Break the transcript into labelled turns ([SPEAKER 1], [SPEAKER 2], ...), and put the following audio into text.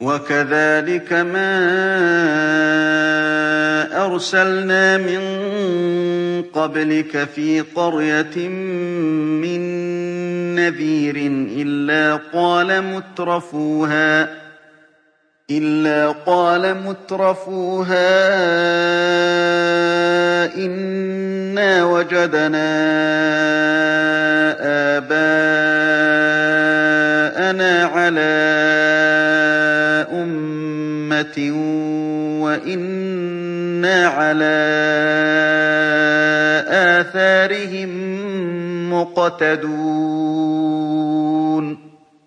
[SPEAKER 1] وَكَذَٰلِكَ مَا أَرْسَلْنَا مِن قَبْلِكَ فِي قَرْيَةٍ مِّن نَّذِيرٍ إِلَّا قَالَ مُتْرَفُوهَا إِنَّا وَجَدْنَا آبَاءَنَا عَلَىٰ أُمَّةٍ وَإِنَّا عَلَىٰ آثَارِهِم مُّقْتَدُونَ